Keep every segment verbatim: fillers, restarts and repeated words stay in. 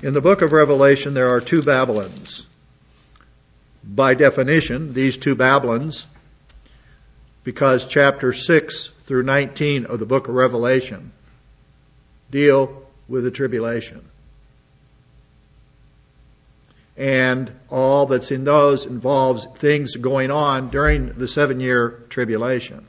In the book of Revelation, there are two Babylons. By definition, these two Babylons, because chapter six through nineteen of the book of Revelation deal with the tribulation. And all that's in those involves things going on during the seven-year tribulation.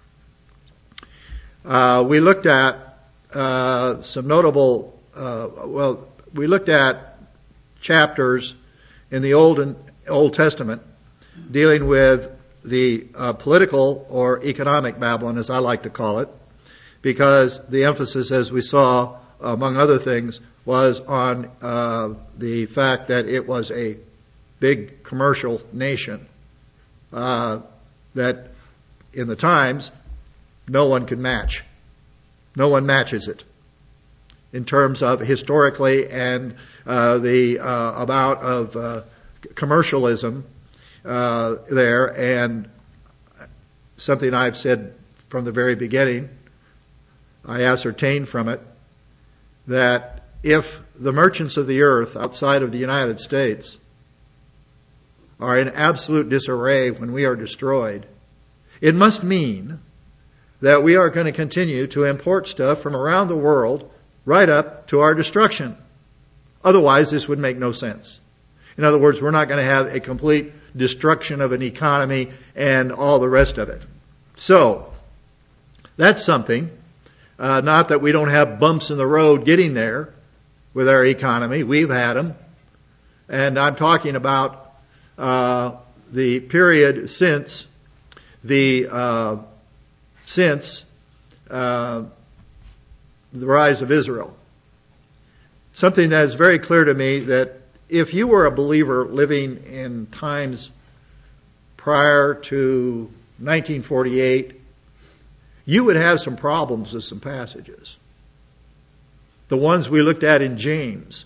Uh, we looked at uh, some notable, uh, well, we looked at chapters in the Old and Old Testament dealing with the uh, political or economic Babylon, as I like to call it, because the emphasis, as we saw, among other things, was on uh, the fact that it was a big commercial nation uh, that in the times no one could match. No one matches it in terms of historically and uh, the uh, amount of uh, commercialism uh, there, and something I've said from the very beginning, I ascertained from it that if the merchants of the earth outside of the United States are in absolute disarray when we are destroyed, it must mean that we are going to continue to import stuff from around the world right up to our destruction. Otherwise, this would make no sense. In other words, we're not going to have a complete destruction of an economy and all the rest of it. So, that's something. Uh, not that we don't have bumps in the road getting there with our economy. We've had them. And I'm talking about uh, the period since the uh, since uh, the rise of Israel. Something that is very clear to me, that if you were a believer living in times prior to nineteen forty-eight, you would have some problems with some passages. The ones we looked at in James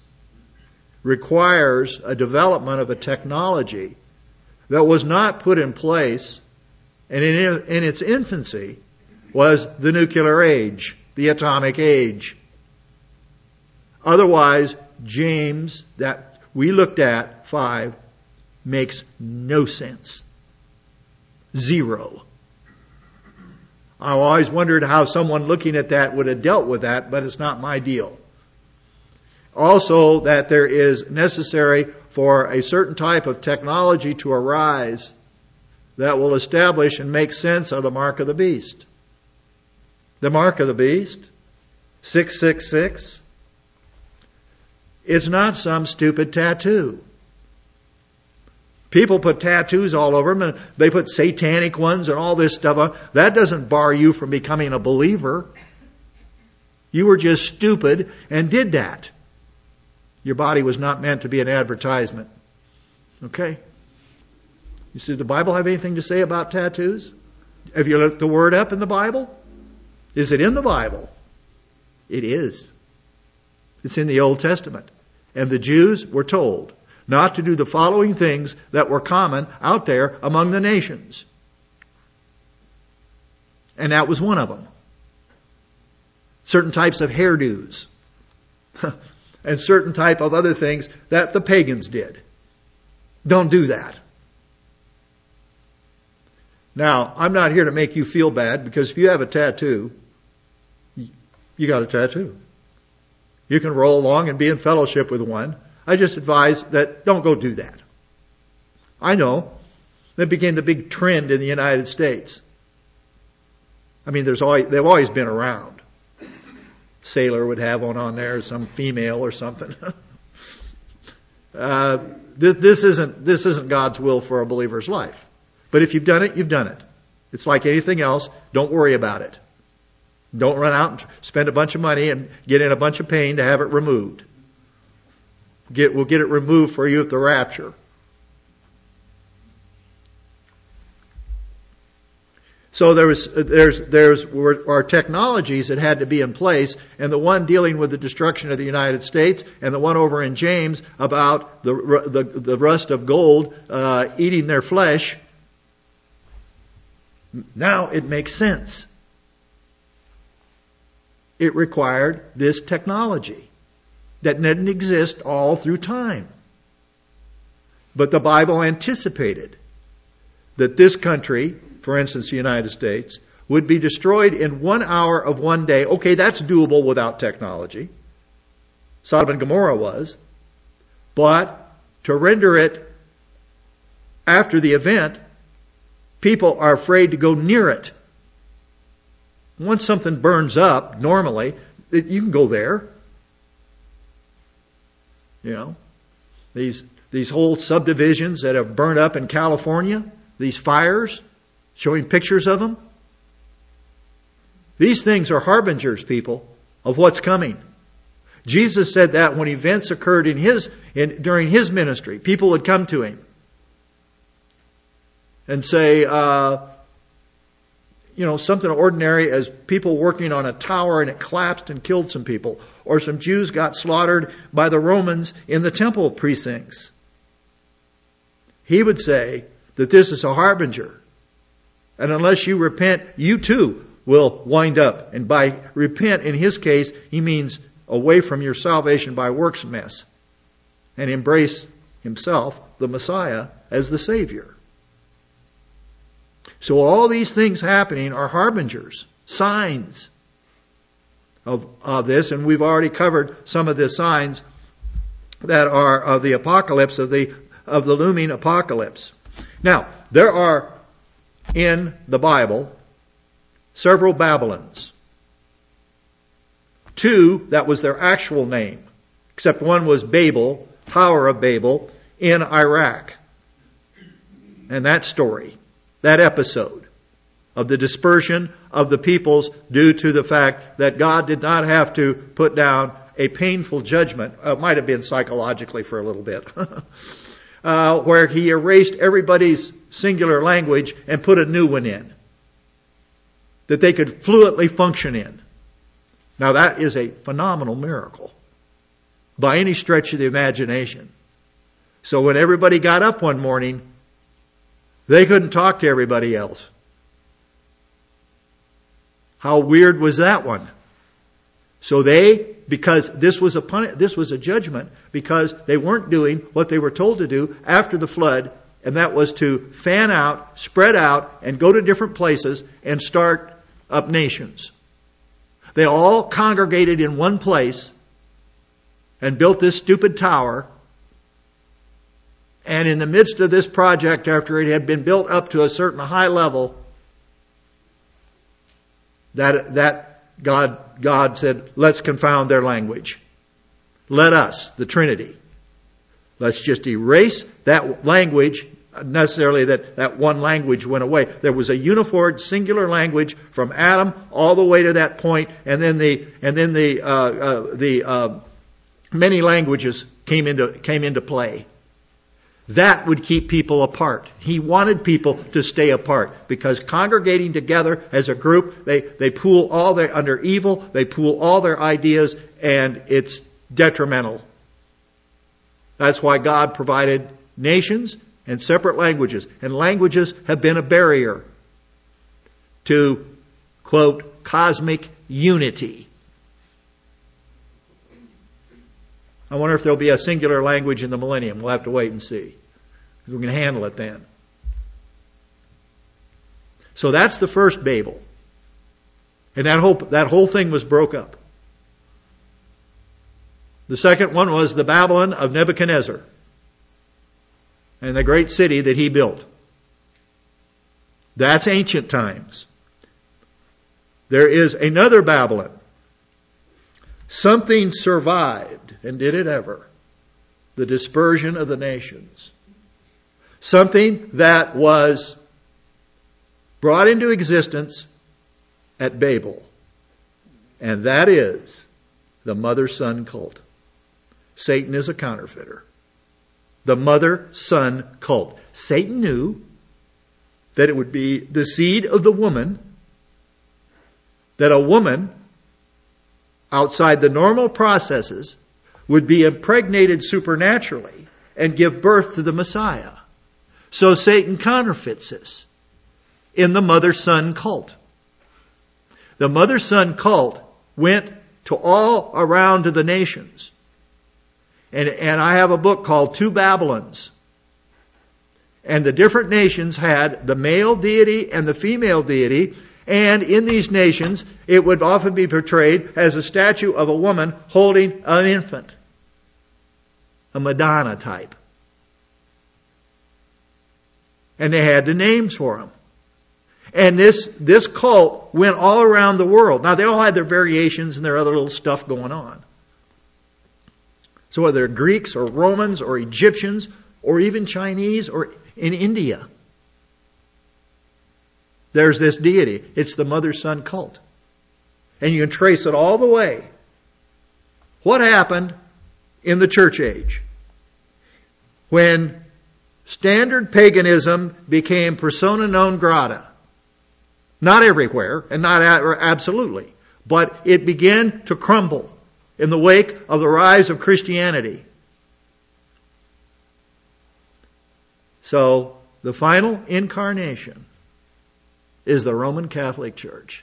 requires a development of a technology that was not put in place, and in, in its infancy was the nuclear age, the atomic age. Otherwise, James, that we looked at, five, makes no sense. Zero. I always wondered how someone looking at that would have dealt with that, but it's not my deal. Also, that there is necessary for a certain type of technology to arise that will establish and make sense of the mark of the beast. The mark of the beast, six six six, it's not some stupid tattoo. People put tattoos all over them, and they put satanic ones and all this stuff on. That doesn't bar you from becoming a believer. You were just stupid and did that. Your body was not meant to be an advertisement. Okay? You see, does the Bible have anything to say about tattoos? Have you looked the word up in the Bible? Is it in the Bible? It is. It's in the Old Testament. And the Jews were told not to do the following things that were common out there among the nations. And that was one of them. Certain types of hairdos. And certain type of other things that the pagans did. Don't do that. Now, I'm not here to make you feel bad, because if you have a tattoo, you got a tattoo. You can roll along and be in fellowship with one. I just advise that don't go do that. I know that became the big trend in the United States. I mean, there's always, they've always been around. Sailor would have one on there, some female or something. uh, this, this isn't this isn't God's will for a believer's life. But if you've done it, you've done it. It's like anything else. Don't worry about it. Don't run out and spend a bunch of money and get in a bunch of pain to have it removed. Get, we'll get it removed for you at the rapture. So there was, there's, there's, are technologies that had to be in place, and the one dealing with the destruction of the United States, and the one over in James about the the, the rust of gold uh, eating their flesh. Now it makes sense. It required this technology. that didn't exist all through time. But the Bible anticipated that this country, for instance, the United States, would be destroyed in one hour of one day. Okay, that's doable without technology. Sodom and Gomorrah was. But to render it after the event, people are afraid to go near it. Once something burns up, normally, you can go there. You know, these these whole subdivisions that have burned up in California, these fires, showing pictures of them. These things are harbingers, people, of what's coming. Jesus said that when events occurred in his in, during his ministry, people would come to him and say, uh, you know, something ordinary as people working on a tower and it collapsed and killed some people. Or some Jews got slaughtered by the Romans in the temple precincts. He would say that this is a harbinger. And unless you repent, you too will wind up. And by repent, in his case, he means away from your salvation by works mess. And embrace himself, the Messiah, as the Savior. So all these things happening are harbingers, signs of, of this, and we've already covered some of the signs that are of the apocalypse, of the of the looming apocalypse. Now, there are in the Bible several Babylons. Two, that was their actual name, except one was Babel, Tower of Babel, in Iraq. And that story, that episode of the dispersion of the peoples due to the fact that God did not have to put down a painful judgment. Uh, it might have been psychologically for a little bit. uh, where he erased everybody's singular language and put a new one in that they could fluently function in. Now that is a phenomenal miracle by any stretch of the imagination. So when everybody got up one morning, they couldn't talk to everybody else. How weird was that one? So they, because this was a pun- this was a judgment, because they weren't doing what they were told to do after the flood, and that was to fan out, spread out, and go to different places and start up nations. They all congregated in one place and built this stupid tower. And in the midst of this project, after it had been built up to a certain high level, that that God God said, let's confound their language. Let us, the Trinity, let's just erase that language. Necessarily that, that one language went away. There was a uniform singular language from Adam all the way to that point, and then the and then the uh, uh, the uh, many languages came into came into play. That would keep people apart. He wanted people to stay apart because congregating together as a group, they, they pool all their, under evil, they pool all their ideas, and it's detrimental. That's why God provided nations and separate languages. And languages have been a barrier to, quote, cosmic unity. I wonder if there'll be a singular language in the millennium. We'll have to wait and see. We're going to handle it then. So that's the first Babel. And that whole, that whole thing was broke up. The second one was the Babylon of Nebuchadnezzar and the great city that he built. That's ancient times. There is another Babylon. Something survived, and did it ever? The dispersion of the nations. Something that was brought into existence at Babel. And that is the mother-son cult. Satan is a counterfeiter. The mother-son cult. Satan knew that it would be the seed of the woman, that a woman outside the normal processes would be impregnated supernaturally and give birth to the Messiah. So Satan counterfeits this in the mother-son cult. The mother-son cult went to all around to the nations And, and I have a book called Two Babylons. And the different nations had the male deity and the female deity. And in these nations, it would often be portrayed as a statue of a woman holding an infant. A Madonna type. And they had the names for them. And this, this cult went all around the world. Now, they all had their variations and their other little stuff going on. So whether they're Greeks or Romans or Egyptians or even Chinese or in India, there's this deity. It's the mother-son cult. And you can trace it all the way. What happened in the church age? When standard paganism became persona non grata. Not everywhere, and not absolutely. But it began to crumble in the wake of the rise of Christianity. So, the final incarnation is the Roman Catholic Church.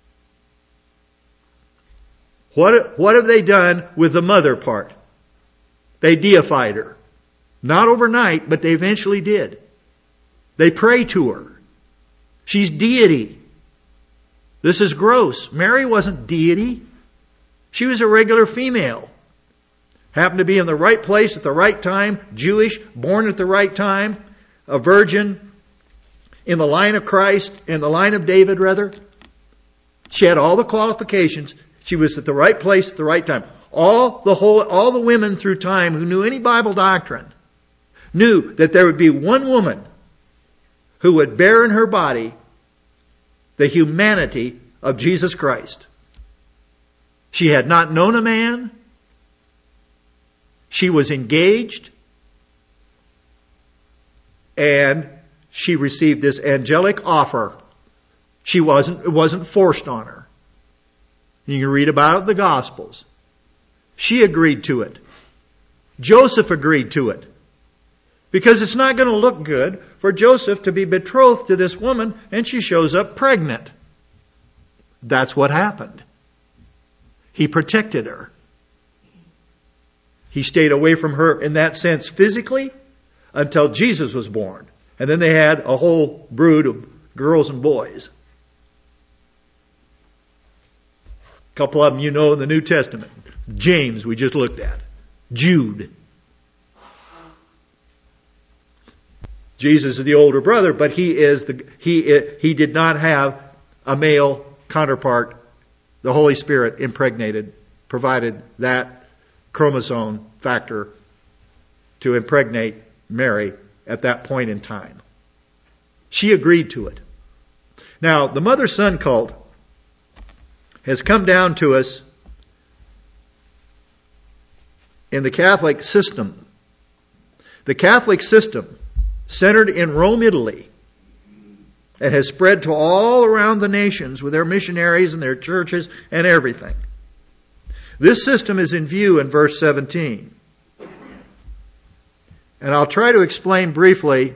What, what have they done with the mother part? They deified her. Not overnight, but they eventually did. They pray to her. She's deity. This is gross. Mary wasn't deity. She was a regular female. Happened to be in the right place at the right time, Jewish, born at the right time, a virgin, in the line of Christ, in the line of David rather. She had all the qualifications. She was at the right place at the right time. All the whole, all the women through time who knew any Bible doctrine knew that there would be one woman who would bear in her body the humanity of Jesus Christ. She had not known a man. She was engaged. And she received this angelic offer. She wasn't, it wasn't forced on her. You can read about it in the Gospels. She agreed to it. Joseph agreed to it. Because it's not going to look good for Joseph to be betrothed to this woman and she shows up pregnant. That's what happened. He protected her. He stayed away from her in that sense physically until Jesus was born. And then they had a whole brood of girls and boys. A couple of them you know in the New Testament. James we just looked at. Jude. Jesus is the older brother, but he is the he he did not have a male counterpart. The Holy Spirit impregnated, provided that chromosome factor to impregnate Mary at that point in time. She agreed to it. Now, the mother-son cult has come down to us in the Catholic system. The Catholic system, centered in Rome, Italy, and has spread to all around the nations with their missionaries and their churches and everything. This system is in view in verse seventeen. And I'll try to explain briefly.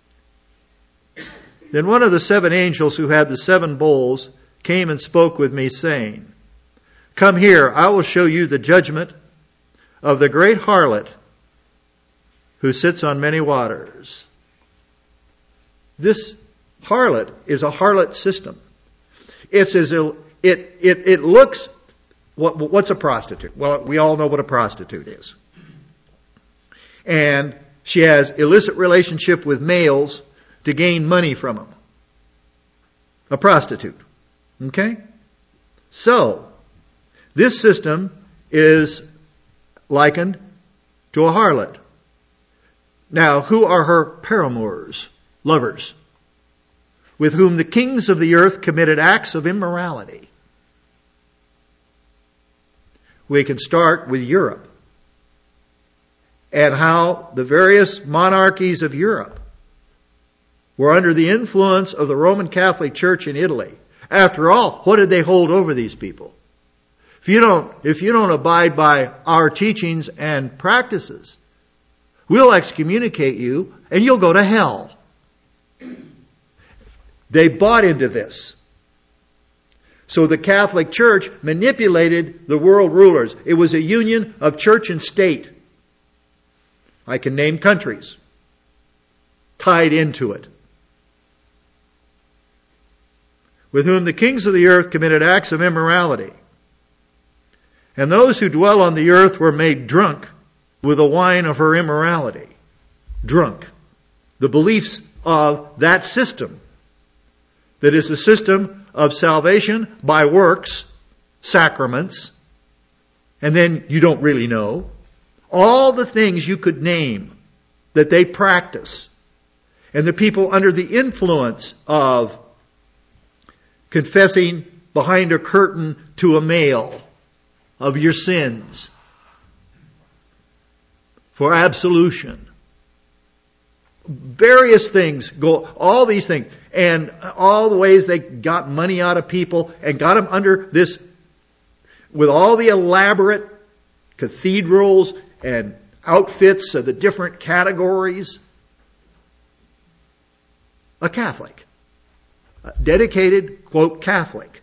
Then one of the seven angels who had the seven bowls came and spoke with me, saying, "Come here, I will show you the judgment of the great harlot who sits on many waters." This harlot is a harlot system. It's as it it it, it looks. What, what's a prostitute? Well, we all know what a prostitute is. And she has illicit relationship with males to gain money from them. A prostitute. Okay? So, this system is likened to a harlot. Now, who are her paramours, lovers, with whom the kings of the earth committed acts of immorality? We can start with Europe and how the various monarchies of Europe were under the influence of the Roman Catholic Church in Italy. After all, what did they hold over these people? If you don't, if you don't abide by our teachings and practices, we'll excommunicate you and you'll go to hell. They bought into this. So the Catholic Church manipulated the world rulers. It was a union of church and state. I can name countries tied into it. With whom the kings of the earth committed acts of immorality. And those who dwell on the earth were made drunk with the wine of her immorality. Drunk. The beliefs of that system. That is the system of salvation by works, sacraments, and then you don't really know. All the things you could name that they practice. And the people under the influence of confessing behind a curtain to a male of your sins for absolution. Various things go, all these things, and all the ways they got money out of people and got them under this, with all the elaborate cathedrals and outfits of the different categories. A Catholic. A dedicated, quote, Catholic.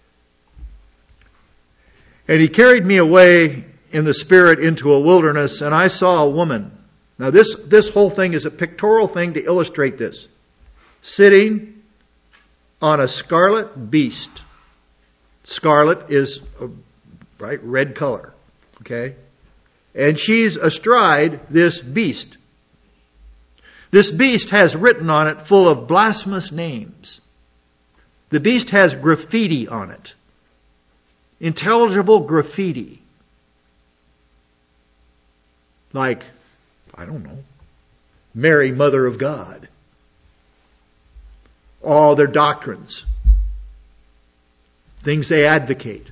And he carried me away in the Spirit into a wilderness, and I saw a woman. Now this, this whole thing is a pictorial thing to illustrate this. Sitting on a scarlet beast. Scarlet is a bright red color. Okay? And she's astride this beast. This beast has written on it full of blasphemous names. The beast has graffiti on it. Intelligible graffiti. Like, I don't know, Mary, Mother of God. All their doctrines. Things they advocate.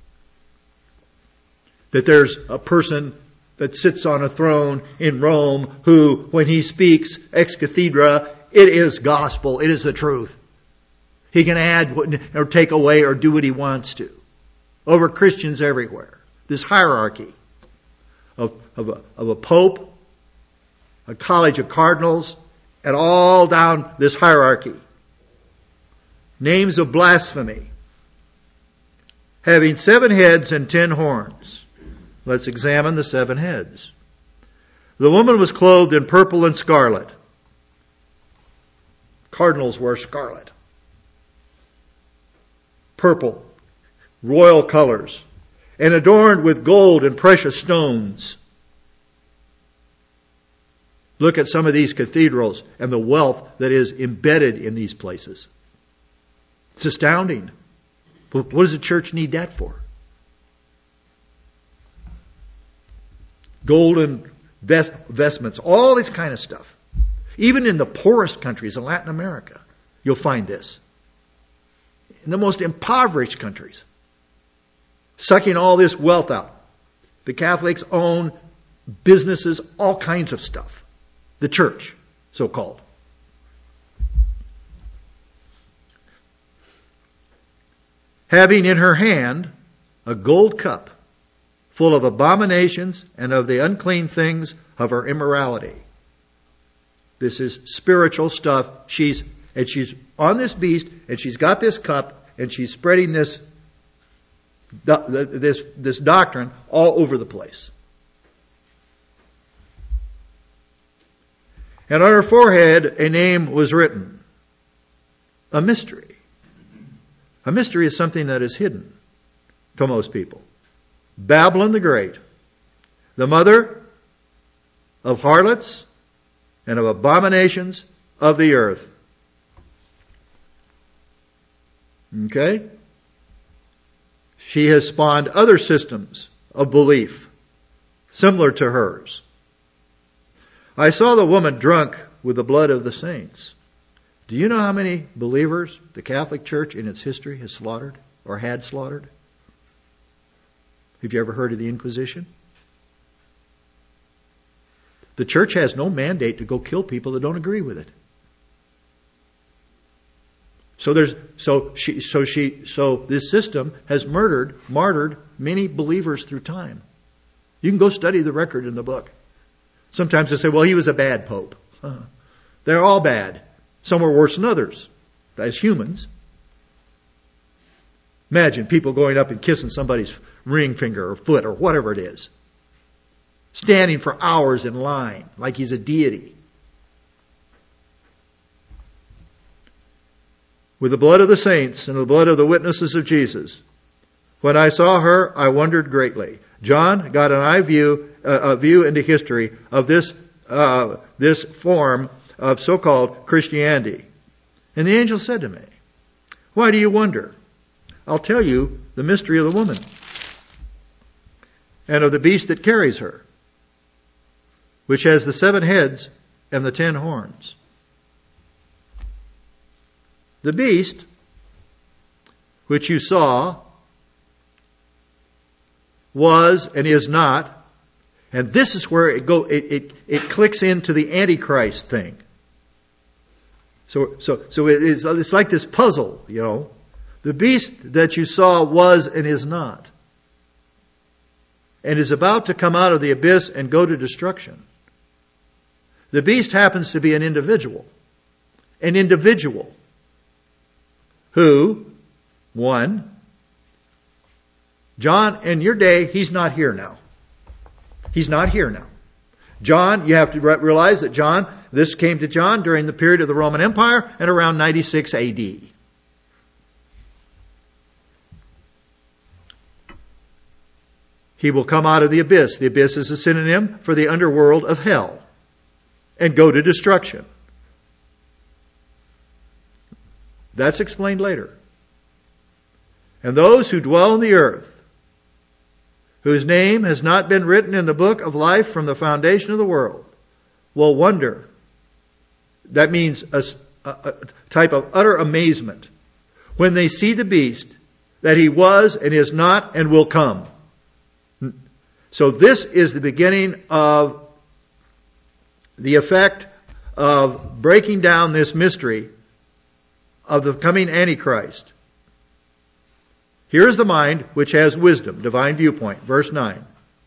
That there's a person that sits on a throne in Rome who, when he speaks ex cathedra, it is gospel, it is the truth. He can add or take away or do what he wants to. Over Christians everywhere. This hierarchy of, of, a, of a pope, a college of cardinals, and all down this hierarchy. Names of blasphemy. Having seven heads and ten horns. Let's examine the seven heads. The woman was clothed in purple and scarlet. Cardinals wear scarlet. Purple. Royal colors. And adorned with gold and precious stones. Look at some of these cathedrals and the wealth that is embedded in these places. It's astounding. What does the church need that for? Golden vest- vestments, all this kind of stuff. Even in the poorest countries in Latin America, you'll find this. In the most impoverished countries. Sucking all this wealth out. The Catholics own businesses, all kinds of stuff. The church, so-called. Having in her hand a gold cup full of abominations and of the unclean things of her immorality. This is spiritual stuff. She's and she's on this beast, and she's got this cup, and she's spreading this this this doctrine all over the place. And on her forehead a name was written. A mystery. A mystery is something that is hidden to most people. Babylon the Great, the mother of harlots and of abominations of the earth. Okay? She has spawned other systems of belief similar to hers. I saw the woman drunk with the blood of the saints. Do you know how many believers the Catholic Church in its history has slaughtered or had slaughtered? Have you ever heard of the Inquisition? The church has no mandate to go kill people that don't agree with it. So there's so she so she so this system has murdered, martyred many believers through time. You can go study the record in the book. Sometimes they say, well, he was a bad pope. Uh, they're all bad. Some are worse than others, as humans. Imagine people going up and kissing somebody's ring finger or foot or whatever it is. standing for hours in line, like he's a deity. With the blood of the saints and the blood of the witnesses of Jesus. When I saw her, I wondered greatly. John got an eye view, uh, a view into history of this, uh, this form of so-called Christianity. And the angel said to me, why do you wonder? I'll tell you the mystery of the woman and of the beast that carries her, which has the seven heads and the ten horns. The beast, which you saw, was and is not, and this is where it go. It it, it clicks into the Antichrist thing. So so so it is. It's like this puzzle, you know. The beast that you saw was and is not, and is about to come out of the abyss and go to destruction. The beast happens to be an individual, an individual who, one, John, in your day, he's not here now. He's not here now. John, you have to realize that John, this came to John during the period of the Roman Empire and around ninety-six A D. He will come out of the abyss. The abyss is a synonym for the underworld of hell and go to destruction. That's explained later. And those who dwell on the earth, whose name has not been written in the book of life from the foundation of the world, will wonder. That means a, a, a type of utter amazement when they see the beast, that he was and is not and will come. So this is the beginning of the effect of breaking down this mystery of the coming Antichrist. Here is the mind which has wisdom, divine viewpoint, verse nine.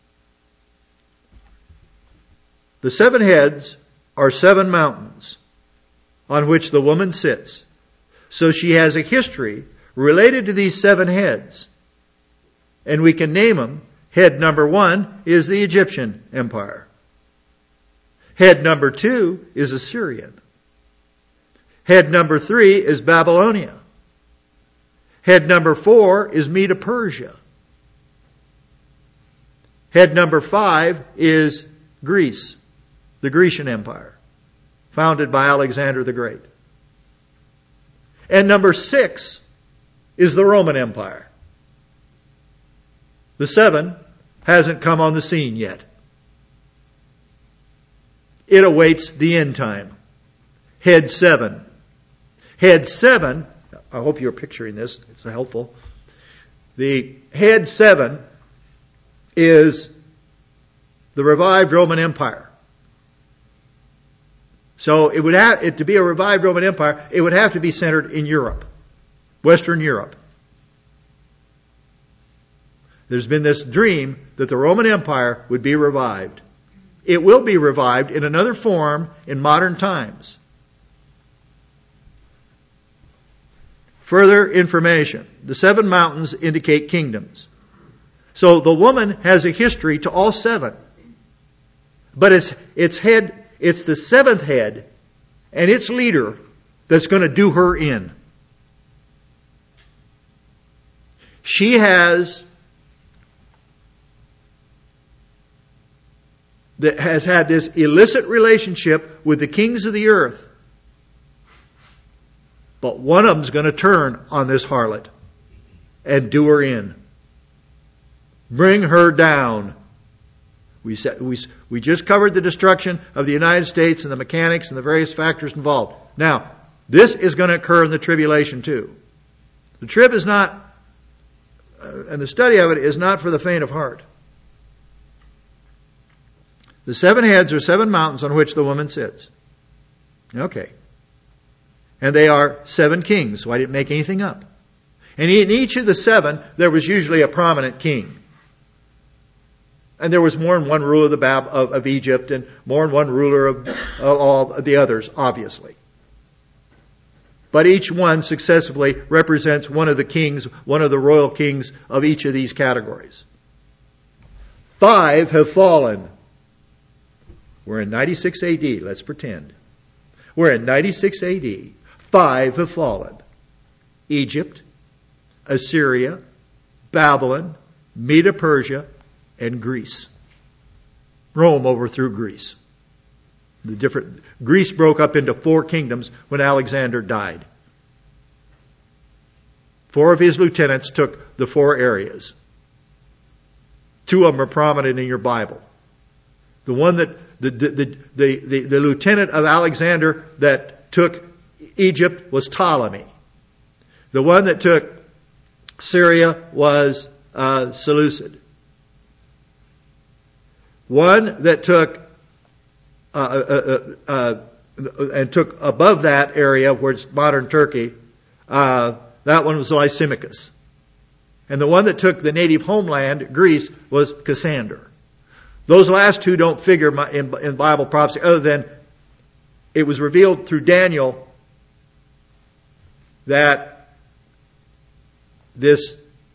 The seven heads are seven mountains on which the woman sits. So she has a history related to these seven heads. And we can name them. Head number one is the Egyptian Empire. Head number two is Assyrian. Head number three is Babylonia. Head number four is Medo-Persia. Head number five is Greece, the Grecian Empire, founded by Alexander the Great. And number six is the Roman Empire. The seven hasn't come on the scene yet. It awaits the end time. Head seven. Head seven, I hope you're picturing this, it's helpful. The head seven is the revived Roman Empire. So it would have, it, to be a revived Roman Empire, it would have to be centered in Europe, Western Europe. There's been this dream that the Roman Empire would be revived. It will be revived in another form in modern times. Further information. The seven mountains indicate kingdoms. So the woman has a history to all seven. But it's, its head, it's the seventh head and its leader that's going to do her in. She has that has had this illicit relationship with the kings of the earth. But one of them's going to turn on this harlot and do her in. Bring her down. We said, we, we just covered the destruction of the United States and the mechanics and the various factors involved. Now, this is going to occur in the tribulation too. The trib is not, uh, and the study of it is not for the faint of heart. The seven heads are seven mountains on which the woman sits. Okay. And they are seven kings, so I didn't make anything up. And in each of the seven, there was usually a prominent king. And there was more than one ruler of, the Bab- of, of Egypt and more than one ruler of, of all of the others, obviously. But each one successively represents one of the kings, one of the royal kings of each of these categories. Five have fallen. We're in ninety-six A D, let's pretend. We're in ninety-six A D. Five have fallen. Egypt, Assyria, Babylon, Medo-Persia, and Greece. Rome overthrew Greece. The different Greece broke up into four kingdoms when Alexander died. Four of his lieutenants took the four areas. Two of them are prominent in your Bible. The one that the the the, the, the, the lieutenant of Alexander that took Egypt was Ptolemy. The one that took Syria was uh, Seleucid. One that took uh, uh, uh, uh, and took above that area where it's modern Turkey, uh, that one was Lysimachus. And the one that took the native homeland, Greece, was Cassander. Those last two don't figure in, in Bible prophecy other than it was revealed through Daniel that this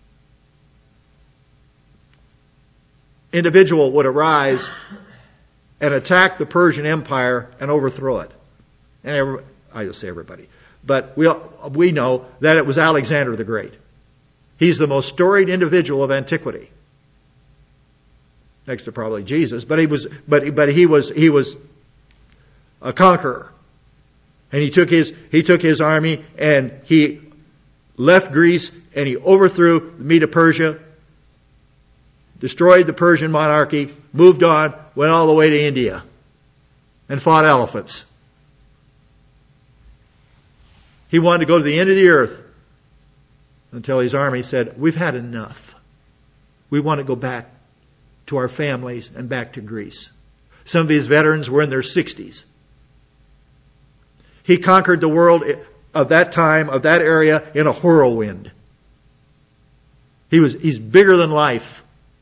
individual would arise and attack the Persian Empire and overthrow it. And every, I just say everybody. But we, we know that it was Alexander the Great. He's the most storied individual of antiquity. Next to probably Jesus. But he was, but, but he was, he was a conqueror. And he took his, he took his army and he left Greece and he overthrew Medo-Persia, destroyed the Persian monarchy, moved on, went all the way to India and fought elephants. He wanted to go to the end of the earth until his army said, we've had enough. We want to go back to our families and back to Greece. Some of his veterans were in their sixties. He conquered the world of that time, of that area, in a whirlwind. He was, he's bigger than life.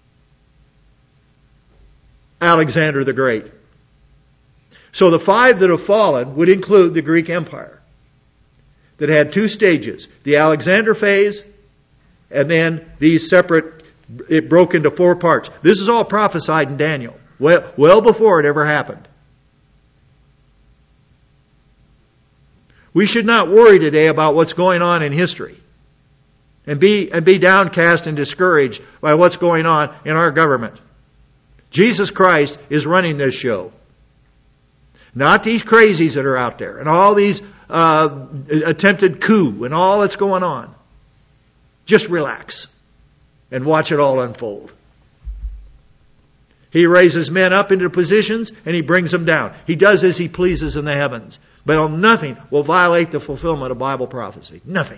Alexander the Great. So the five that have fallen would include the Greek Empire, that had two stages. The Alexander phase, and then these separate, it broke into four parts. This is all prophesied in Daniel, well, well before it ever happened. We should not worry today about what's going on in history and be, and be downcast and discouraged by what's going on in our government. Jesus Christ is running this show. Not these crazies that are out there and all these uh, attempted coup and all that's going on. Just relax and watch it all unfold. He raises men up into positions and he brings them down. He does as he pleases in the heavens. But nothing will violate the fulfillment of Bible prophecy. Nothing.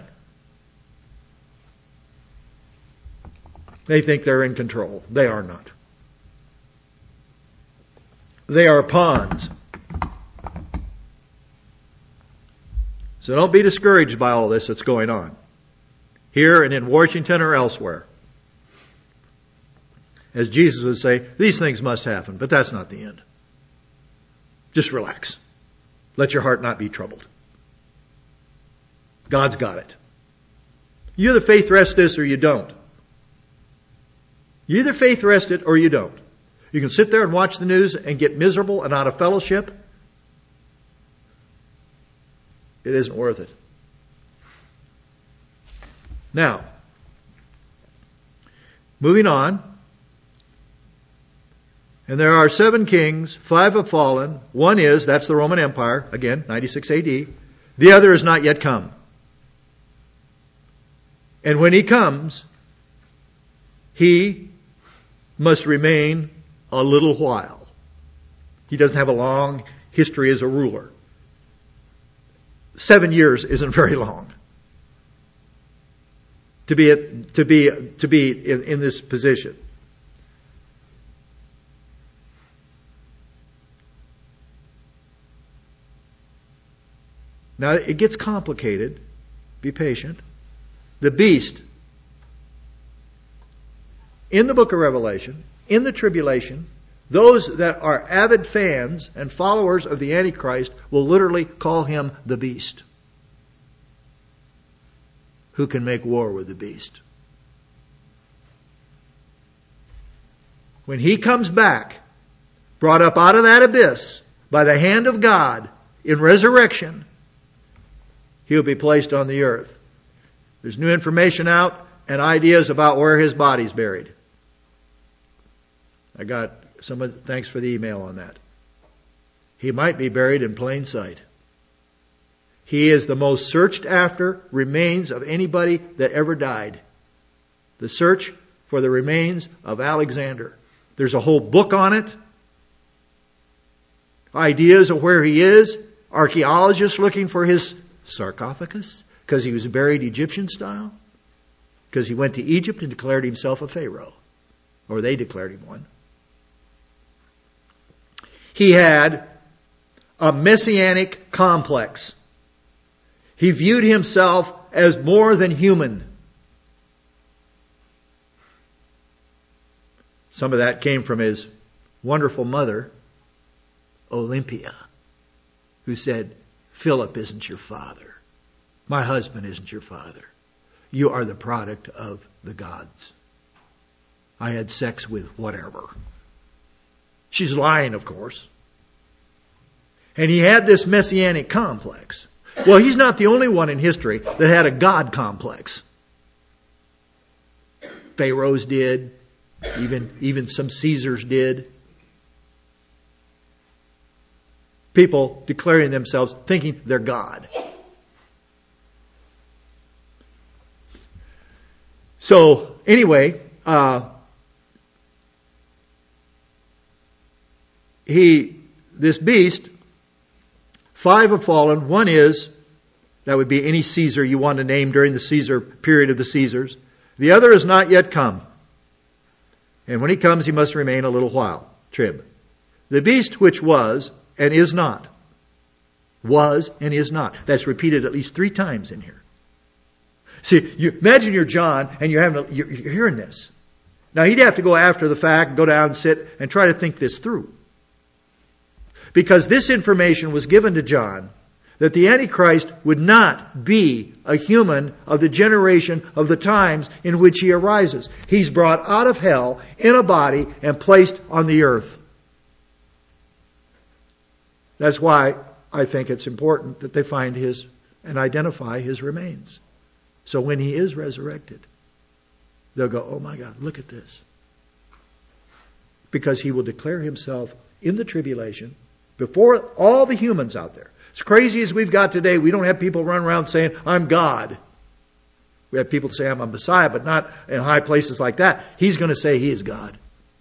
They think they're in control. They are not. They are pawns. So don't be discouraged by all this that's going on, here and in Washington or elsewhere. As Jesus would say, these things must happen, but that's not the end. Just relax. Let your heart not be troubled. God's got it. You either faith rest this or you don't. You either faith rest it or you don't. You can sit there and watch the news and get miserable and out of fellowship. It isn't worth it. Now, moving on. And there are seven kings, five have fallen. One is, that's the Roman Empire, again, ninety-six A D. The other is not yet come. And when he comes, he must remain a little while. He doesn't have a long history as a ruler. Seven years isn't very long to be at, to be to be in, in this position. Now it gets complicated. Be patient. The beast in the book of Revelation, in the tribulation, those that are avid fans and followers of the Antichrist will literally call him the beast. Who can make war with the beast? When he comes back, brought up out of that abyss by the hand of God in resurrection, he'll be placed on the earth. There's new information out and ideas about where his body's buried. I got someone, thanks for the email on that. He might be buried in plain sight. He is the most searched after remains of anybody that ever died. The search for the remains of Alexander. There's a whole book on it. Ideas of where he is. Archaeologists looking for his sarcophagus because he was buried Egyptian style. Because he went to Egypt and declared himself a pharaoh. Or they declared him one. He had a messianic complex. He viewed himself as more than human. Some of that came from his wonderful mother, Olympia, who said, Philip isn't your father. My husband isn't your father. You are the product of the gods. I had sex with whatever. She's lying, of course. And he had this messianic complex. Well, he's not the only one in history that had a God complex. Pharaohs did. Even, even some Caesars did. People declaring themselves, thinking they're God. So, anyway, uh, he, this beast, five have fallen. One is, that would be any Caesar you want to name during the Caesar period of the Caesars. The other has not yet come. And when he comes, he must remain a little while. Trib. The beast which was and is not. Was and is not. That's repeated at least three times in here. See, you imagine you're John and you're having a, you're, you're hearing this. Now he'd have to go after the fact, go down and sit and try to think this through. Because this information was given to John that the Antichrist would not be a human of the generation of the times in which he arises. He's brought out of hell in a body and placed on the earth. That's why I think it's important that they find his and identify his remains. So when he is resurrected, they'll go, oh my God, look at this. Because he will declare himself in the tribulation before all the humans out there. As crazy as we've got today, we don't have people run around saying, I'm God. We have people say, I'm a Messiah, but not in high places like that. He's going to say he is God.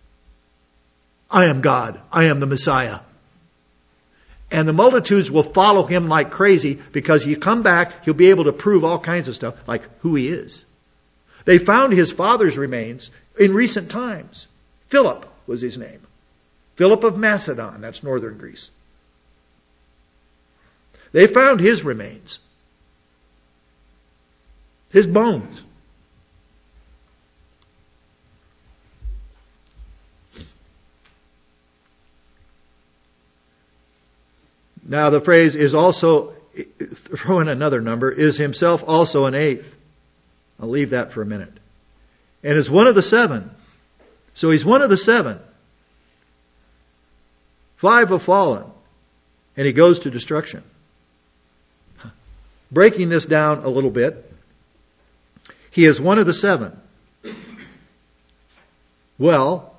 I am God. I am the Messiah. And the multitudes will follow him like crazy because he'll come back, he'll be able to prove all kinds of stuff, like who he is. They found his father's remains in recent times. Philip was his name. Philip of Macedon, that's northern Greece. They found his remains. His bones. Now the phrase is also, throw in another number, is himself also an eighth. I'll leave that for a minute. And is one of the seven. So he's one of the seven. Five have fallen. And he goes to destruction. Breaking this down a little bit, he is one of the seven. Well,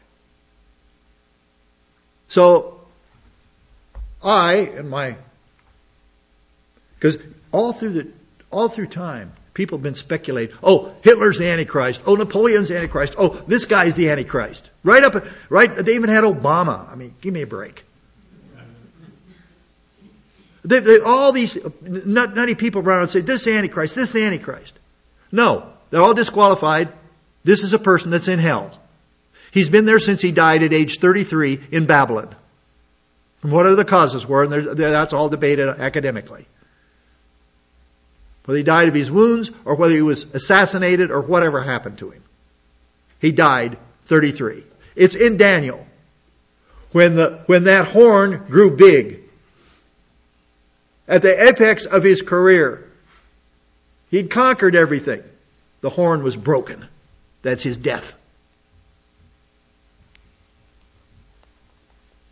so I and my, because all through the all through time, people have been speculating. Oh, Hitler's the Antichrist. Oh, Napoleon's the Antichrist. Oh, this guy's the Antichrist. Right up, right. They even had Obama. I mean, give me a break. They, they, all these nutty people around and say, this is the Antichrist, this is the Antichrist. No, they're all disqualified. This is a person that's in hell. He's been there since he died at age thirty-three in Babylon. From whatever the causes were, and that's all debated academically. Whether he died of his wounds, or whether he was assassinated, or whatever happened to him. He died thirty-three. It's in Daniel. When the, when that horn grew big, at the apex of his career, he'd conquered everything. The horn was broken. That's his death.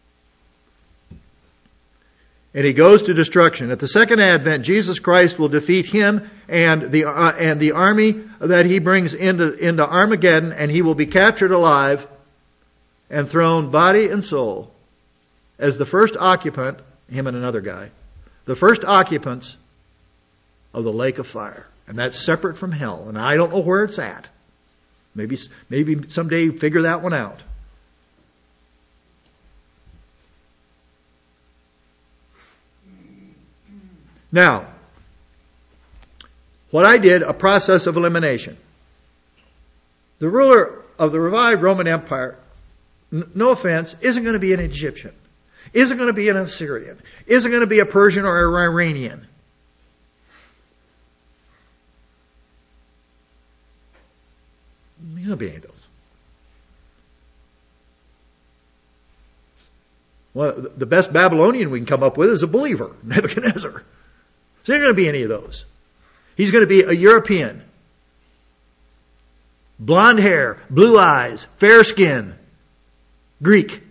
and he goes to destruction. At the second advent, Jesus Christ will defeat him and the uh, and the army that he brings into into Armageddon, and he will be captured alive and thrown body and soul as the first occupant, him and another guy, the first occupants of the lake of fire. And that's separate from hell. And I don't know where it's at. Maybe, maybe someday you figure that one out. Now, what I did, a process of elimination. The ruler of the revived Roman Empire, n- no offense, isn't going to be an Egyptian. Isn't going to be an Assyrian. Isn't going to be a Persian or an Iranian. He's going to be any of those. Well, the best Babylonian we can come up with is a believer, Nebuchadnezzar. So he's not going to be any of those. He's going to be a European. Blonde hair, blue eyes, fair skin, Greek.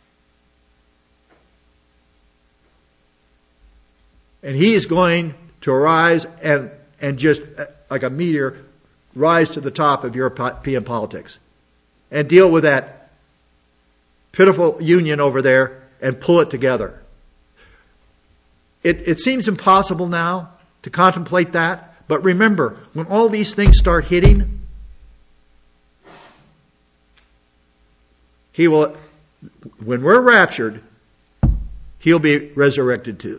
And he is going to arise and, and just like a meteor rise to the top of European politics and deal with that pitiful union over there and pull it together. It, it seems impossible now to contemplate that, but remember, when all these things start hitting, he will, when we're raptured, he'll be resurrected too.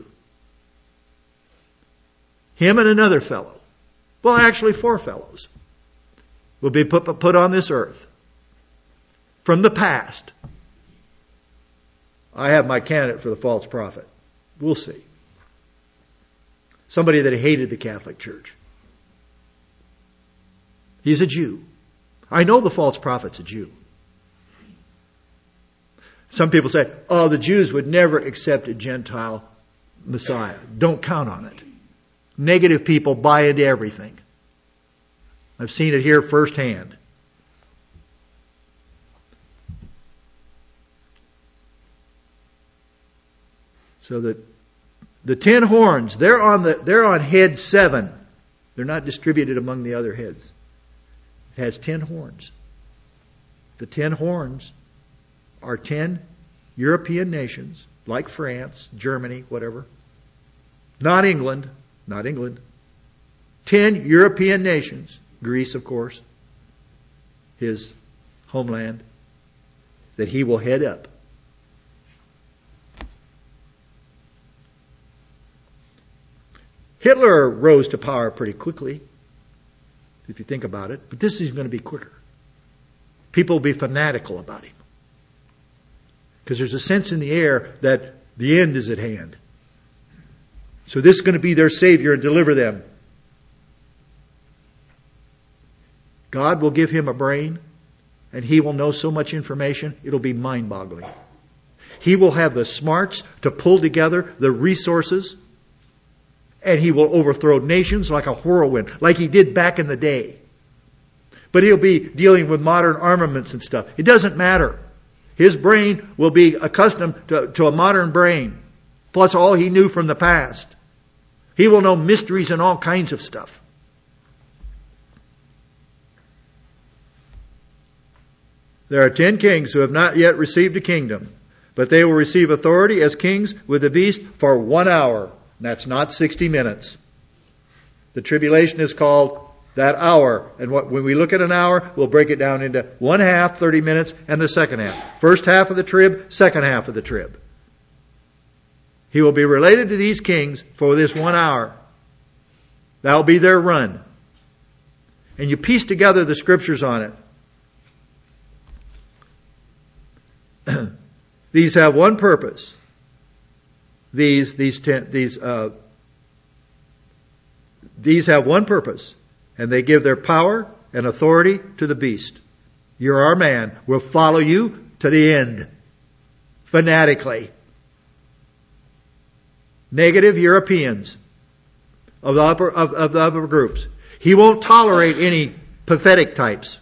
Him and another fellow, well actually four fellows, will be put, put on this earth from the past. I have my candidate for the false prophet. We'll see. Somebody that hated the Catholic Church. He's a Jew. I know the false prophet's a Jew. Some people say, oh, the Jews would never accept a Gentile Messiah. Don't count on it. Negative people buy into everything. I've seen it here firsthand. So that the ten horns, they're on the they're on head seven. They're not distributed among the other heads. It has ten horns. The ten horns are ten European nations, like France, Germany, whatever. Not England. Not England. Ten European nations. Greece, of course. His homeland. That he will head up. Hitler rose to power pretty quickly, if you think about it. But this is going to be quicker. People will be fanatical about him. Because there's a sense in the air that the end is at hand. So this is going to be their Savior and deliver them. God will give him a brain, and he will know so much information, it'll be mind-boggling. He will have the smarts to pull together the resources, and he will overthrow nations like a whirlwind, like he did back in the day. But he'll be dealing with modern armaments and stuff. It doesn't matter. His brain will be accustomed to, to a modern brain, plus all he knew from the past. He will know mysteries and all kinds of stuff. There are ten kings who have not yet received a kingdom, but they will receive authority as kings with the beast for one hour. And that's not sixty minutes. The tribulation is called that hour. And what, when we look at an hour, we'll break it down into one half, thirty minutes, and the second half. First half of the trib, second half of the trib. He will be related to these kings for this one hour. That'll be their run. And you piece together the scriptures on it. These have one purpose. These, these, ten, these, uh, these have one purpose. And they give their power and authority to the beast. You're our man. We'll follow you to the end. Fanatically. Negative Europeans of the upper of, of the upper groups. He won't tolerate any pathetic types.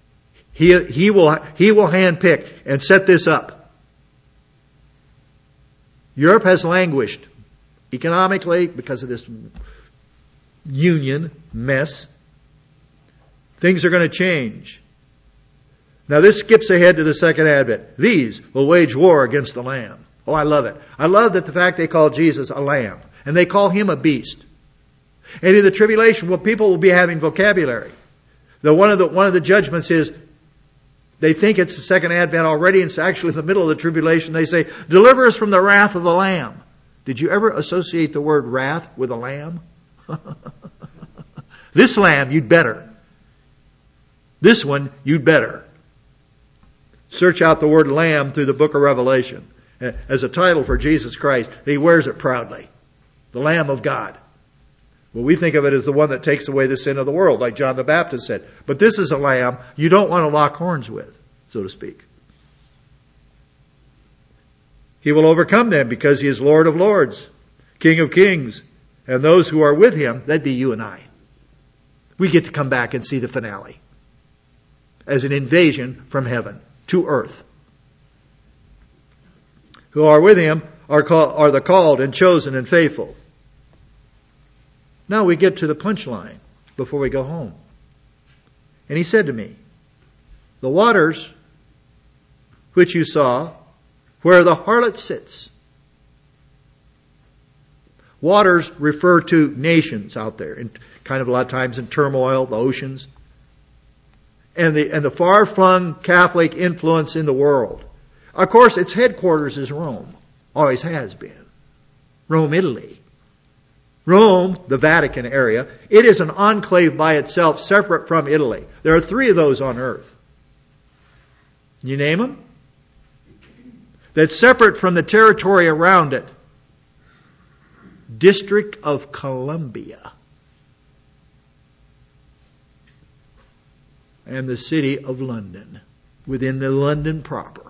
He he will he will handpick and set this up. Europe has languished economically because of this union mess. Things are going to change. Now this skips ahead to the second advent. These will wage war against the Lamb. Oh, I love it. I love that the fact they call Jesus a lamb. And they call him a beast. And in the tribulation, well, people will be having vocabulary. The one of the one of the judgments is they think it's the second advent already, and it's actually the middle of the tribulation. They say, deliver us from the wrath of the Lamb. Did you ever associate the word wrath with a lamb? This lamb, you'd better. This one, you'd better. Search out the word lamb through the book of Revelation as a title for Jesus Christ. He wears it proudly. The Lamb of God. Well, we think of it as the one that takes away the sin of the world, like John the Baptist said. But this is a lamb you don't want to lock horns with, so to speak. He will overcome them because he is Lord of lords, King of kings, and those who are with him, that'd be you and I. We get to come back and see the finale as an invasion from heaven to earth. Who are with him are, call, are the called and chosen and faithful. Now we get to the punchline before we go home. And he said to me, the waters which you saw, where the harlot sits. Waters refer to nations out there, and kind of a lot of times in turmoil, the oceans. And the, and the far-flung Catholic influence in the world. Of course, its headquarters is Rome. Always has been. Rome, Italy. Rome, the Vatican area, it is an enclave by itself, separate from Italy. There are three of those on earth. You name them? That's separate from the territory around it. District of Columbia. And the city of London, within the London proper.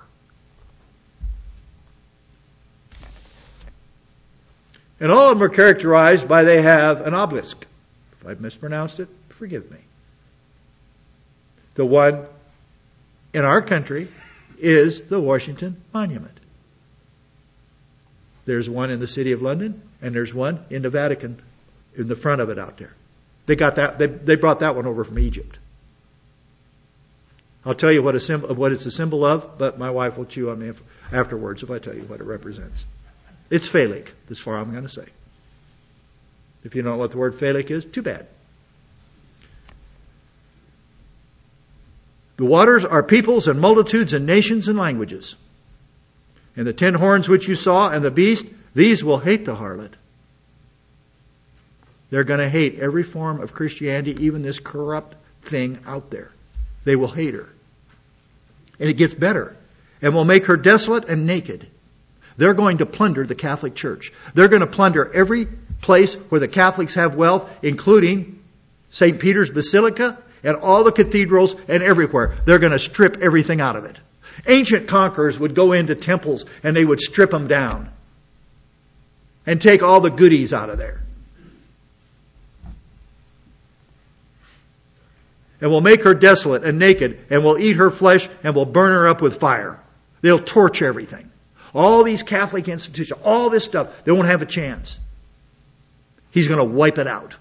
And all of them are characterized by they have an obelisk. If I've mispronounced it, forgive me. The one in our country is the Washington Monument. There's one in the city of London, and there's one in the Vatican, in the front of it out there. They got that. They, they brought that one over from Egypt. I'll tell you what a symbol, what it's a symbol of, but my wife will chew on me if, afterwards if I tell you what it represents. It's phallic. That's far I'm going to say. If you don't know what the word phallic is, too bad. The waters are peoples and multitudes and nations and languages. And the ten horns which you saw and the beast, these will hate the harlot. They're going to hate every form of Christianity, even this corrupt thing out there. They will hate her. And it gets better. And will make her desolate and naked. They're going to plunder the Catholic Church. They're going to plunder every place where the Catholics have wealth, including Saint Peter's Basilica and all the cathedrals and everywhere. They're going to strip everything out of it. Ancient conquerors would go into temples and they would strip them down and take all the goodies out of there. And will make her desolate and naked, and will eat her flesh, and will burn her up with fire. They'll torch everything. All these Catholic institutions, all this stuff, they won't have a chance. He's going to wipe it out.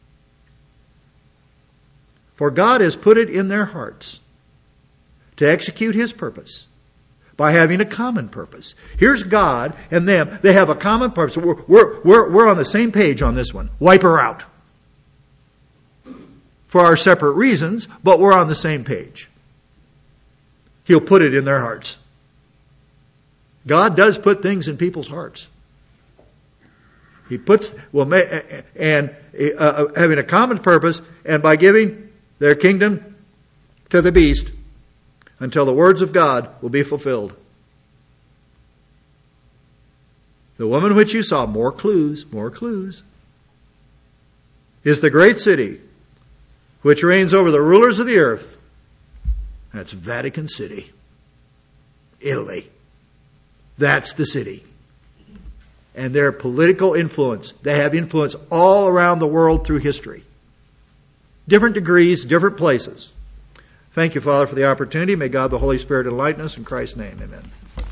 For God has put it in their hearts to execute His purpose by having a common purpose. Here's God and them. They have a common purpose. We're, we're, we're, we're on the same page on this one. Wipe her out. For our separate reasons, but we're on the same page. He'll put it in their hearts. God does put things in people's hearts. He puts, well, and uh, having a common purpose, and by giving their kingdom to the beast, until the words of God will be fulfilled. The woman which you saw, more clues, more clues, is the great city which reigns over the rulers of the earth. That's Vatican City, Italy. That's the city. And their political influence, they have influence all around the world through history. Different degrees, different places. Thank you, Father, for the opportunity. May God the Holy Spirit enlighten us. In Christ's name, amen.